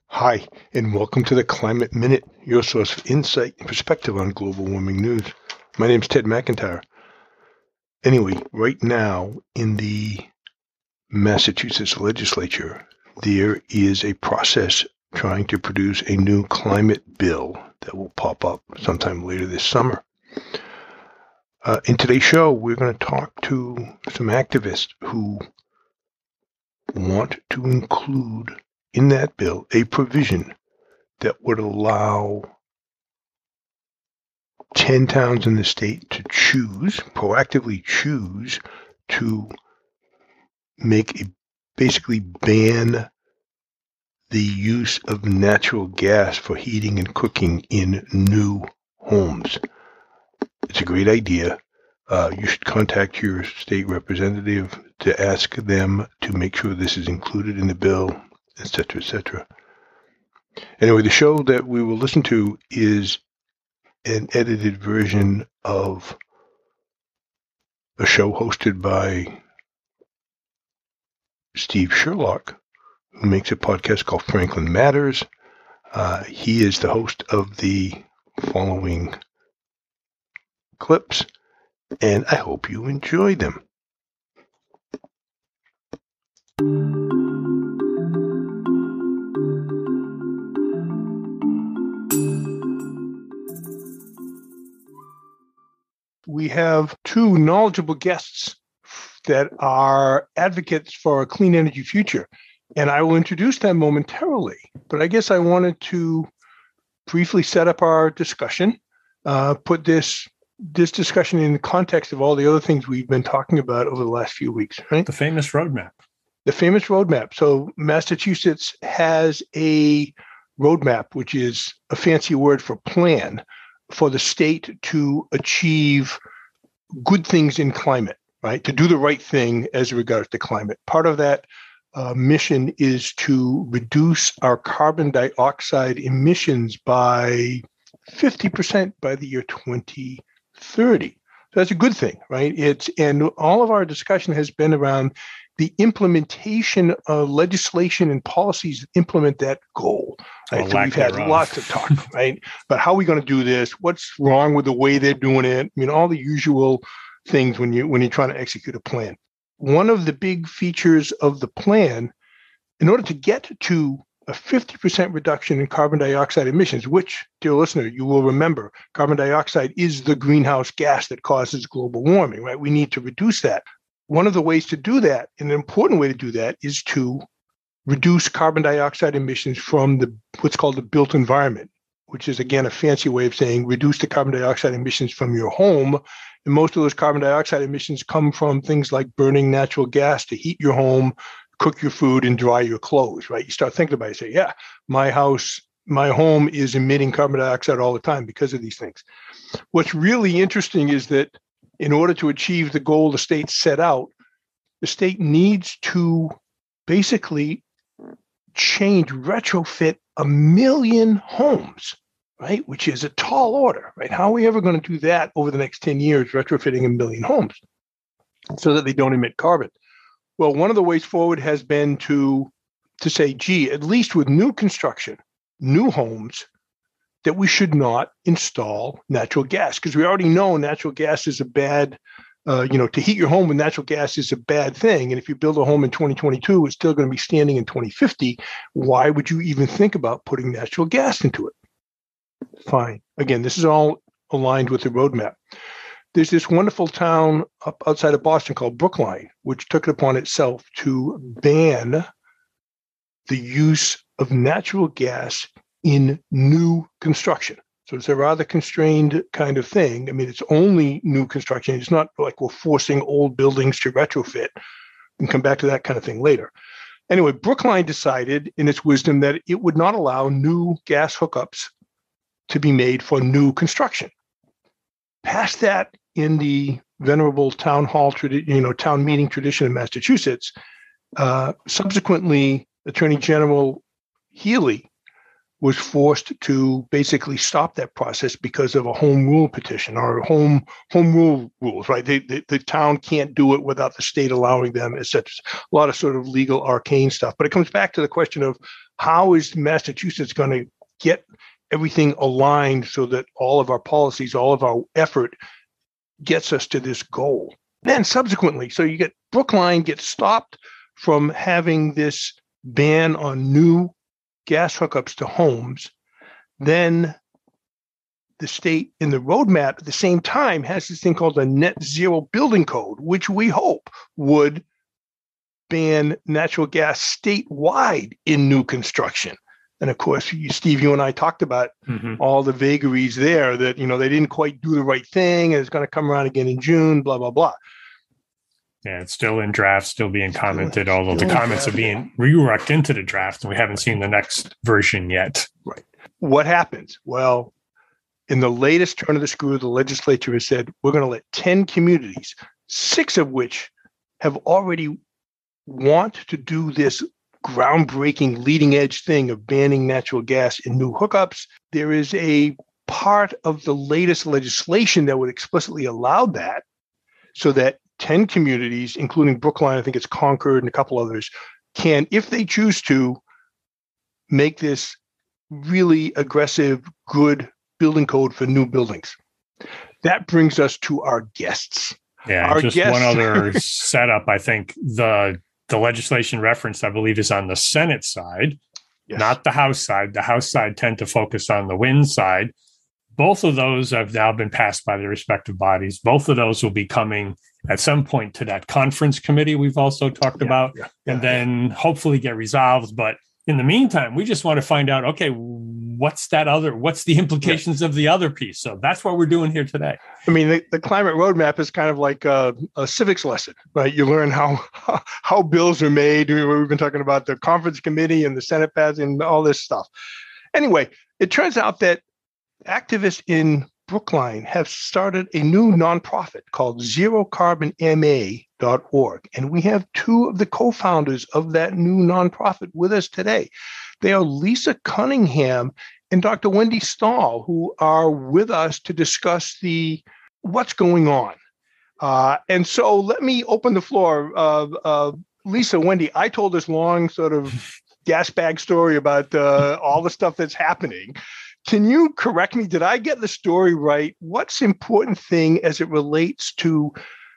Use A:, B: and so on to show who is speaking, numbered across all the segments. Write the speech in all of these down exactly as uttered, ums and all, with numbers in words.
A: Hi, and welcome to the Climate Minute, your source for insight and perspective on global warming news. My name's Ted McIntyre. Anyway, right now in the Massachusetts legislature, there is a process trying to produce a new climate bill that will pop up sometime later this summer. Uh, in today's show, we're going to talk to some activists who want to include in that bill a provision that would allow ten towns in the state to choose, proactively choose, to make a, basically ban the use of natural gas for heating and cooking in new homes. It's a great idea. Uh, you should contact your state representative to ask them to make sure this is included in the bill, et cetera, et cetera. Anyway, the show that we will listen to is an edited version of a show hosted by Steve Sherlock, who makes a podcast called Franklin Matters. Uh, he is the host of the following clips, and I hope you enjoy them. We have two knowledgeable guests that are advocates for a clean energy future, and I will introduce them momentarily. But I guess I wanted to briefly set up our discussion, uh, put this this discussion in the context of all the other things we've been talking about over the last few weeks, right?
B: The famous roadmap.
A: The famous roadmap. So Massachusetts has a roadmap, which is a fancy word for plan, for the state to achieve good things in climate, right? To do the right thing as regards to climate. Part of that uh, mission is to reduce our carbon dioxide emissions by fifty percent by the year twenty thirty. So that's a good thing, right? It's and all of our discussion has been around the implementation of legislation and policies that implement that goal. Right? So we've had
B: thereof.
A: lots of talk, right? But how are we going to do this? What's wrong with the way they're doing it? I mean, all the usual things when you when you're trying to execute a plan. One of the big features of the plan, in order to get to a fifty percent reduction in carbon dioxide emissions, which, dear listener, you will remember, carbon dioxide is the greenhouse gas that causes global warming, right? We need to reduce that. One of the ways to do that, and an important way to do that, is to reduce carbon dioxide emissions from the what's called the built environment, which is, again, a fancy way of saying reduce the carbon dioxide emissions from your home. And most of those carbon dioxide emissions come from things like burning natural gas to heat your home, cook your food, and dry your clothes, right? You start thinking about it, you say, yeah, my house, my home is emitting carbon dioxide all the time because of these things. What's really interesting is that in order to achieve the goal the state set out, the state needs to basically change, retrofit a million homes, right? Which is a tall order, right? How are we ever going to do that over the next ten years, retrofitting a million homes so that they don't emit carbon? Well, one of the ways forward has been to, to say, gee, at least with new construction, new homes, that we should not install natural gas, because we already know natural gas is a bad, uh, you know, to heat your home with natural gas is a bad thing. And if you build a home in twenty twenty-two, it's still going to be standing in twenty fifty. Why would you even think about putting natural gas into it? Fine. Again, this is all aligned with the roadmap. There's this wonderful town up outside of Boston called Brookline, which took it upon itself to ban the use of natural gas in new construction. So it's a rather constrained kind of thing. I mean, it's only new construction. It's not like we're forcing old buildings to retrofit. We can come back to that kind of thing later. Anyway, Brookline decided in its wisdom that it would not allow new gas hookups to be made for new construction. Past that in the venerable town hall, tradi- you know, town meeting tradition in Massachusetts, uh, subsequently, Attorney General Healy was forced to basically stop that process because of a home rule petition or home home rule rules, right? They, they, the town can't do it without the state allowing them, et cetera. A lot of sort of legal arcane stuff. But it comes back to the question of how is Massachusetts going to get everything aligned so that all of our policies, all of our effort gets us to this goal. Then subsequently, so you get Brookline gets stopped from having this ban on new gas hookups to homes. Then the state in the roadmap at the same time has this thing called the net zero building code, which we hope would ban natural gas statewide in new construction. And of course, you, Steve, you and I talked about mm-hmm. all the vagaries there that, you know, they didn't quite do the right thing and it's going to come around again in June, blah, blah, blah.
B: Yeah, it's still in draft, still being commented, still, although still the comments draft, are being yeah. reworked into the draft and we haven't seen the next version yet.
A: Right. What happens? Well, in the latest turn of the screw, the legislature has said, we're going to let ten communities, six of which have already want to do this groundbreaking leading edge thing of banning natural gas in new hookups. There is a part of the latest legislation that would explicitly allow that so that ten communities, including Brookline, I think it's Concord and a couple others, can, if they choose to, make this really aggressive, good building code for new buildings. That brings us to our guests.
B: Yeah,
A: our
B: just
A: guests-
B: one other setup. I think the the legislation referenced, I believe, is on the Senate side, yes. not the House side. The House side tend to focus on the wind side. Both of those have now been passed by their respective bodies. Both of those will be coming at some point to that conference committee we've also talked
A: yeah,
B: about,
A: yeah,
B: and
A: yeah,
B: then
A: yeah.
B: hopefully get resolved. But in the meantime, we just want to find out, okay, what's that other, what's the implications yeah. of the other piece? So that's what we're doing here today.
A: I mean, the, the climate roadmap is kind of like a, a civics lesson, right? You learn how, how how bills are made. We've been talking about the conference committee and the Senate passing and all this stuff. Anyway, it turns out that activists in Brookline have started a new nonprofit called zero carbon m a dot org. And we have two of the co-founders of that new nonprofit with us today. They are Lisa Cunningham and Doctor Wendy Stahl, who are with us to discuss the what's going on. Uh, and so let me open the floor. Uh, uh, Lisa, Wendy, I told this long sort of gas bag story about uh, all the stuff that's happening. Can you correct me? Did I get the story right? What's the important thing as it relates to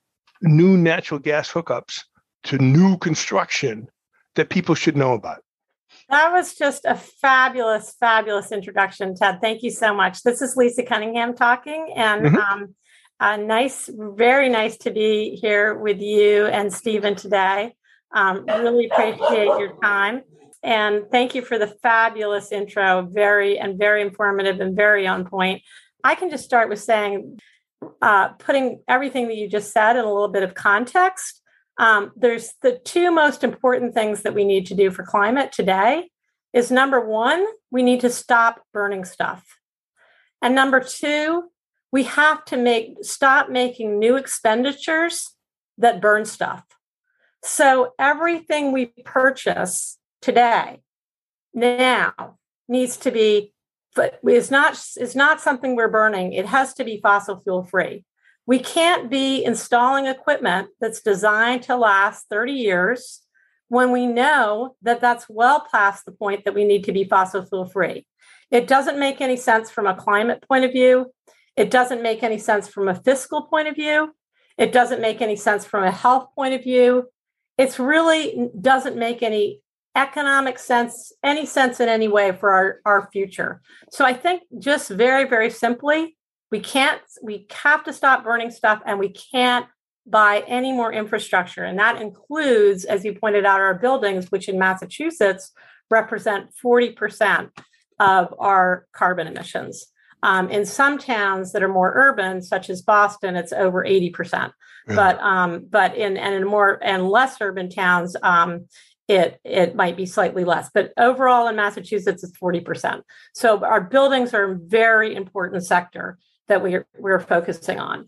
A: new natural gas hookups to new construction that people should know about?
C: That was just a fabulous, fabulous introduction, Ted. Thank you so much. This is Lisa Cunningham talking, and mm-hmm. um, uh, nice, very nice to be here with you and Stephen today. Um, really appreciate your time. And thank you for the fabulous intro, very and very informative and very on point. I can just start with saying, uh, putting everything that you just said in a little bit of context. Um, there's the two most important things that we need to do for climate today is number one, we need to stop burning stuff. And number two, we have to make stop making new expenditures that burn stuff. So everything we purchase today, now, needs to be, but is not, is not something we're burning. It has to be fossil fuel free. We can't be installing equipment that's designed to last thirty years when we know that that's well past the point that we need to be fossil fuel free. It doesn't make any sense from a climate point of view. It doesn't make any sense from a fiscal point of view. It doesn't make any sense from a health point of view. It's really doesn't make any economic sense, any sense in any way for our, our future. So I think just very, very simply, we can't, we have to stop burning stuff and we can't buy any more infrastructure. And that includes, as you pointed out, our buildings, which in Massachusetts represent forty percent of our carbon emissions. Um, in some towns that are more urban, such as Boston, it's over eighty percent. Yeah. But um, but in and in more and less urban towns, um, it it might be slightly less. But overall in Massachusetts, it's forty percent. So our buildings are a very important sector that we're we're focusing on.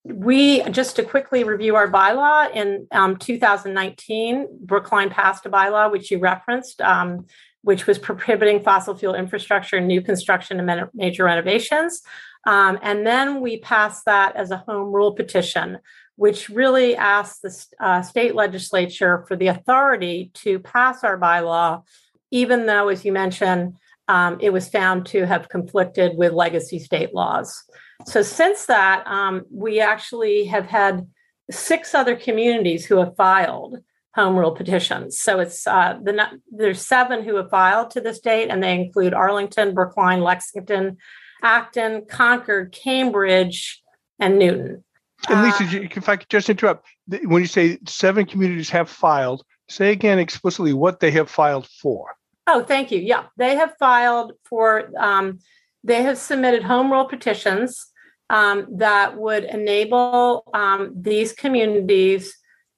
C: we, just to quickly review our bylaw, in um, two thousand nineteen, Brookline passed a bylaw, which you referenced, um, which was prohibiting fossil fuel infrastructure in new construction and major renovations. Um, and then we passed that as a home rule petition, which really asked the uh, state legislature for the authority to pass our bylaw, even though, as you mentioned, um, it was found to have conflicted with legacy state laws. So since that, um, we actually have had six other communities who have filed home rule petitions. So it's uh, the there's seven who have filed to this date, and they include Arlington, Brookline, Lexington, Acton, Concord, Cambridge, and Newton.
A: And Lisa, uh, if I could just interrupt, when you say seven communities have filed, say again explicitly what they have filed for.
C: Oh, thank you. Yeah, they have filed for, um, they have submitted home rule petitions um, that would enable um, these communities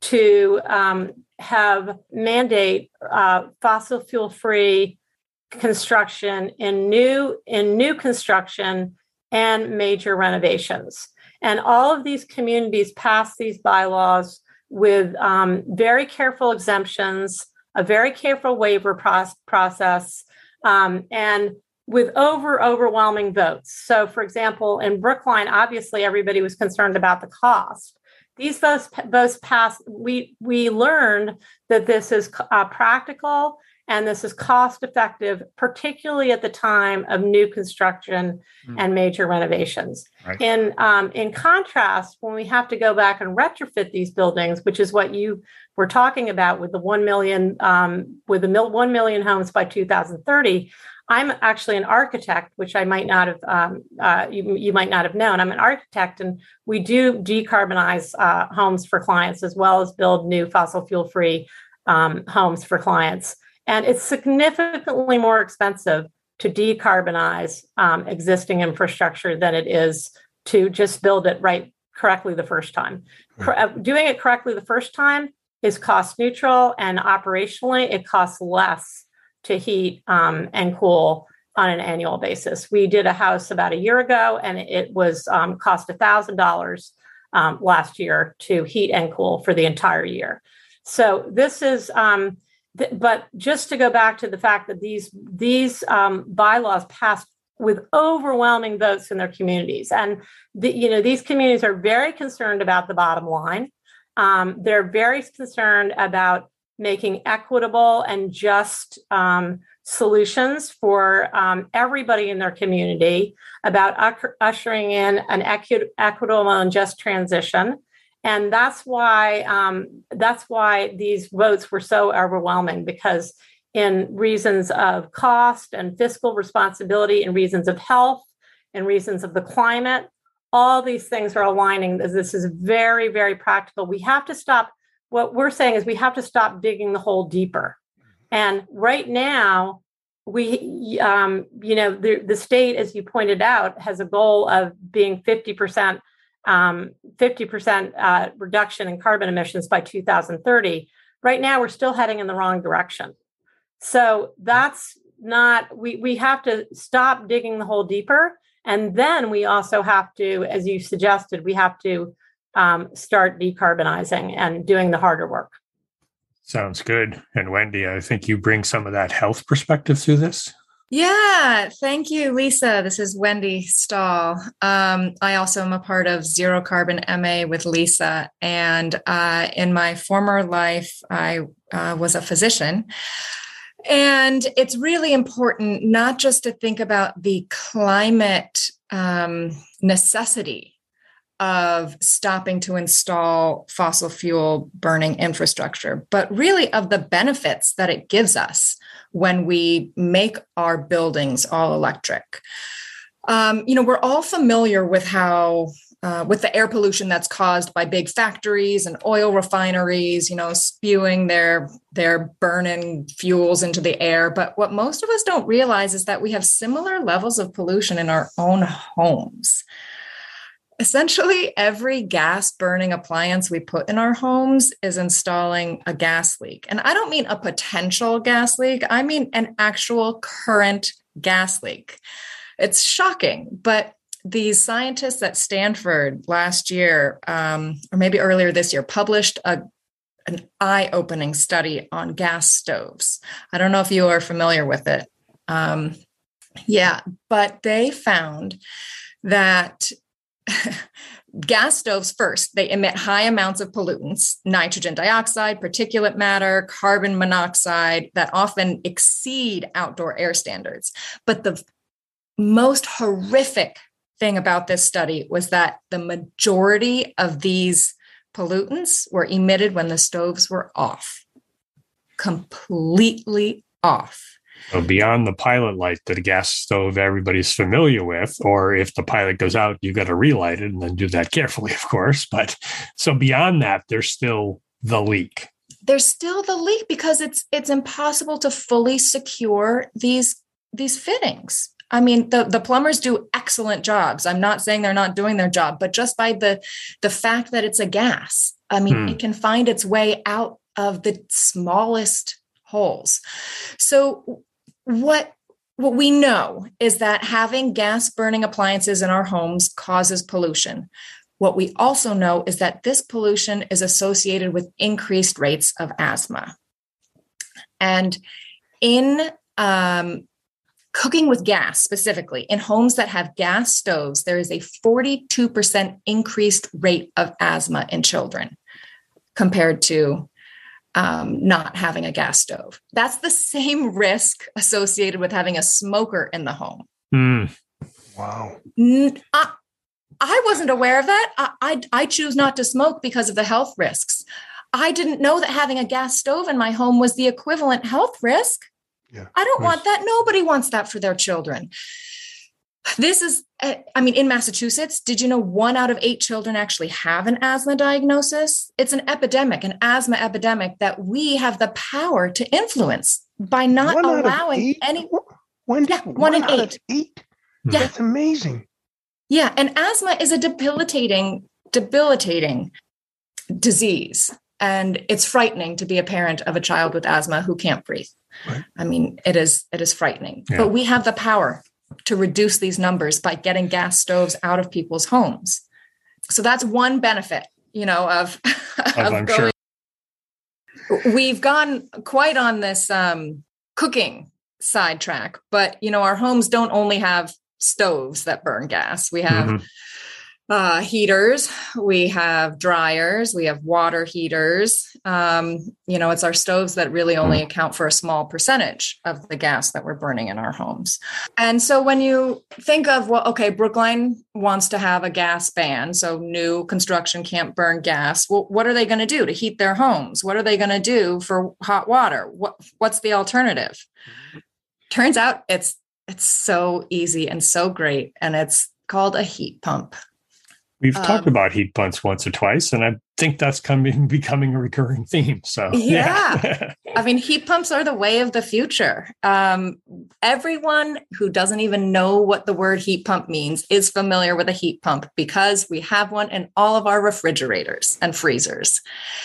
C: to um, have mandate uh, fossil fuel free construction in new in new construction and major renovations. And all of these communities passed these bylaws with um, very careful exemptions, a very careful waiver pro- process, um, and with over overwhelming votes. So, for example, in Brookline, obviously everybody was concerned about the cost. These votes, votes passed. We we learned that this is uh, practical and this is cost effective, particularly at the time of new construction mm. and major renovations. Right. In um, in contrast, when we have to go back and retrofit these buildings, which is what you were talking about with the one million um, with the mil- one million homes by two thousand thirty. I'm actually an architect, which I might not have, um, uh, you, you might not have known. I'm an architect, and we do decarbonize uh, homes for clients as well as build new fossil fuel-free um, homes for clients. And it's significantly more expensive to decarbonize um, existing infrastructure than it is to just build it right correctly the first time. Right. Doing it correctly the first time is cost neutral, and operationally, it costs less to heat um, and cool on an annual basis. We did a house about a year ago, and it was um, cost one thousand dollars um, last year to heat and cool for the entire year. So this is, um, th- but just to go back to the fact that these, these um, bylaws passed with overwhelming votes in their communities. And the, you know, these communities are very concerned about the bottom line. Um, they're very concerned about making equitable and just um, solutions for um, everybody in their community, about u- ushering in an equi- equitable and just transition. And that's why um, that's why these votes were so overwhelming, because in reasons of cost and fiscal responsibility, and reasons of health, and reasons of the climate, all these things are aligning. This is very, very practical. We have to stop. What we're saying is we have to stop digging the hole deeper. And right now, we, um, you know, the, the state, as you pointed out, has a goal of being fifty percent, um, fifty percent uh, reduction in carbon emissions by two thousand thirty. Right now, we're still heading in the wrong direction. So that's not, we, we have to stop digging the hole deeper. And then we also have to, as you suggested, we have to Um, start decarbonizing and doing the harder work.
B: Sounds good. And Wendy, I think you bring some of that health perspective through this.
D: Yeah, thank you, Lisa. This is Wendy Stahl. Um, I also am a part of Zero Carbon M A with Lisa. And uh, in my former life, I uh, was a physician. And it's really important not just to think about the climate um, necessity of stopping to install fossil fuel burning infrastructure, but really of the benefits that it gives us when we make our buildings all electric. Um, you know, we're all familiar with how, uh, with the air pollution that's caused by big factories and oil refineries, you know, spewing their, their burning fuels into the air. But what most of us don't realize is that we have similar levels of pollution in our own homes. Essentially, every gas burning appliance we put in our homes is installing a gas leak. And I don't mean a potential gas leak. I mean an actual current gas leak. It's shocking, but these scientists at Stanford last year, um, or maybe earlier this year, published a, an eye-opening study on gas stoves. I don't know if you are familiar with it. Um, yeah, but they found that gas stoves, first, they emit high amounts of pollutants, nitrogen dioxide, particulate matter, carbon monoxide, that often exceed outdoor air standards. But the most horrific thing about this study was that the majority of these pollutants were emitted when the stoves were off, completely off.
B: So beyond the pilot light that a gas stove everybody's familiar with, or if the pilot goes out, you got to relight it and then do that carefully, of course. But so beyond that, there's still the leak.
D: There's still the leak because it's it's impossible to fully secure these these fittings. I mean, the, the plumbers do excellent jobs. I'm not saying they're not doing their job, but just by the the fact that it's a gas, I mean, hmm. it can find its way out of the smallest holes. So what what we know is that having gas burning appliances in our homes causes pollution. What we also know is that this pollution is associated with increased rates of asthma. And in um, cooking with gas, specifically in homes that have gas stoves, there is a forty-two percent increased rate of asthma in children compared to um, not having a gas stove. That's the same risk associated with having a smoker in the home.
B: Mm.
A: Wow.
D: I, I wasn't aware of that. I, I, I choose not to smoke because of the health risks. I didn't know that having a gas stove in my home was the equivalent health risk.
A: Yeah,
D: I don't want that. Nobody wants that for their children. This is, I mean, in Massachusetts, did you know one out of eight children actually have an asthma diagnosis? It's an epidemic, an asthma epidemic that we have the power to influence by not
A: one
D: allowing any.
A: One,
D: yeah,
A: one,
D: one in
A: out
D: eight.
A: Of eight?
D: Yeah.
A: That's amazing.
D: Yeah. And asthma is a debilitating, debilitating disease. And it's frightening to be a parent of a child with asthma who can't breathe.
A: Right.
D: I mean, it is, it is frightening,
B: yeah.
D: But we have the power to reduce these numbers by getting gas stoves out of people's homes. So that's one benefit, you know, of, of
B: I'm
D: going.
B: Sure.
D: We've gone quite on this um, cooking sidetrack, but, you know, our homes don't only have stoves that burn gas. We have mm-hmm. uh, heaters, we have dryers, we have water heaters. Um, you know, it's our stoves that really only account for a small percentage of the gas that we're burning in our homes. And so when you think of, well, okay, Brookline wants to have a gas ban, so new construction can't burn gas. Well, what are they going to do to heat their homes? What are they going to do for hot water? What, what's the alternative? Turns out it's It's so easy and so great. And it's called a heat pump.
B: We've
D: um,
B: talked about heat pumps once or twice, and I think that's coming becoming a recurring theme. So
D: yeah,
B: yeah.
D: I mean, heat pumps are the way of the future. Um, everyone who doesn't even know what the word heat pump means is familiar with a heat pump because we have one in all of our refrigerators and freezers.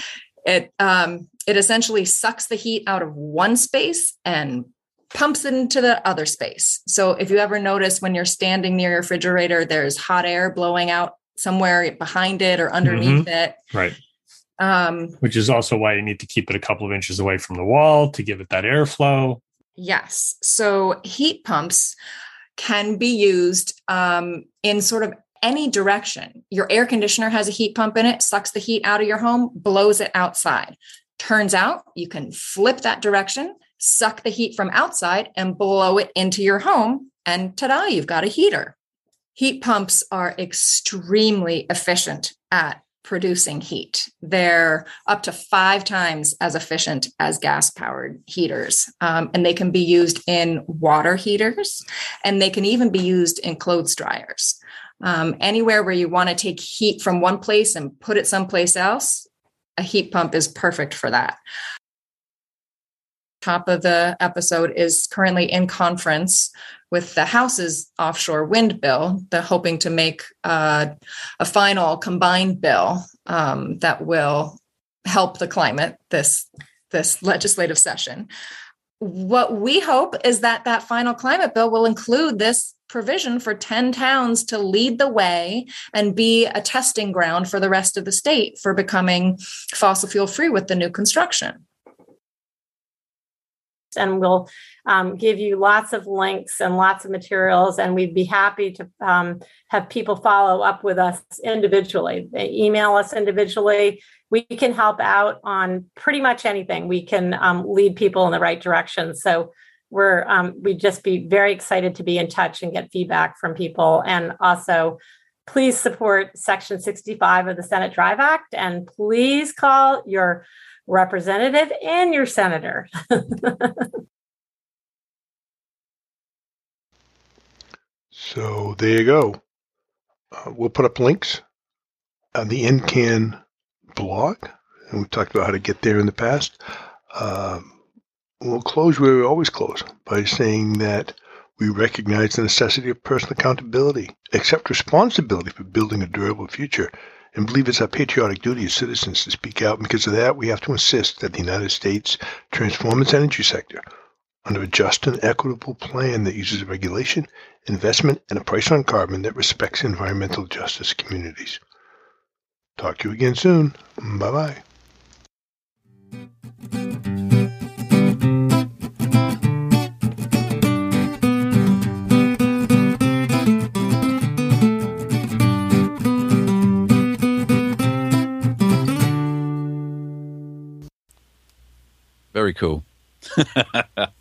D: It um, it essentially sucks the heat out of one space and pumps it into the other space. So if you ever notice when you're standing near your refrigerator, there's hot air blowing out somewhere behind it or underneath
B: mm-hmm.
D: it.
B: Right.
D: Um,
B: Which is also why you need to keep it a couple of inches away from the wall to give it that airflow.
D: Yes. So heat pumps can be used um, in sort of any direction. Your air conditioner has a heat pump in it, sucks the heat out of your home, blows it outside. Turns out you can flip that direction, suck the heat from outside and blow it into your home. And ta-da, you've got a heater. Heat pumps are extremely efficient at producing heat. They're up to five times as efficient as gas-powered heaters. Um, and they can be used in water heaters, and they can even be used in clothes dryers. Um, anywhere where you want to take heat from one place and put it someplace else, a heat pump is perfect for that. Top of the episode is currently in conference with the House's offshore wind bill. They're hoping to make uh, a final combined bill um, that will help the climate this, this legislative session. what we hope is that that final climate bill will include this provision for ten towns to lead the way and be a testing ground for the rest of the state for becoming fossil fuel free with the new construction.
C: And we'll um, give you lots of links and lots of materials, and we'd be happy to um, have people follow up with us individually. They email us individually. We can help out on pretty much anything. We can um, lead people in the right direction. So we're um, we'd just be very excited to be in touch and get feedback from people. And also, please support Section sixty-five of the Senate Drive Act, and please call your representative and your senator.
A: So there you go. Uh, we'll put up links on the N C A N blog, and we've talked about how to get there in the past. Um, we'll close where we always close, by saying that we recognize the necessity of personal accountability, accept responsibility for building a durable future, and believe it's our patriotic duty as citizens to speak out. And because of that, we have to insist that the United States transform its energy sector under a just and equitable plan that uses regulation, investment, and a price on carbon that respects environmental justice communities. Talk to you again soon. Bye-bye.
E: Very cool.